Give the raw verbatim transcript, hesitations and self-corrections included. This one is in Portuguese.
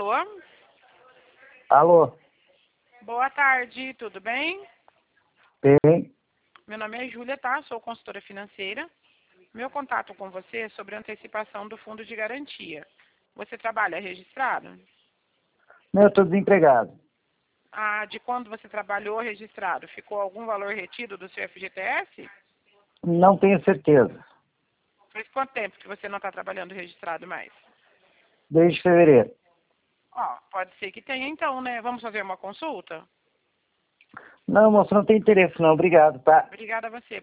Alô? Alô? Boa tarde, tudo bem? Bem, Meu nome é Júlia, tá? Sou consultora financeira. Meu contato com você é sobre a antecipação do fundo de garantia. Você trabalha registrado? não, eu estou desempregado. Ah, de quando você trabalhou registrado, ficou algum valor retido do seu F G T S? Não tenho certeza. Faz quanto tempo que você não está trabalhando registrado mais? Desde fevereiro. Ó, pode ser que tenha então, né? Vamos fazer uma consulta? Não, moço, não tem interesse não. Obrigado, tá? Obrigada a você.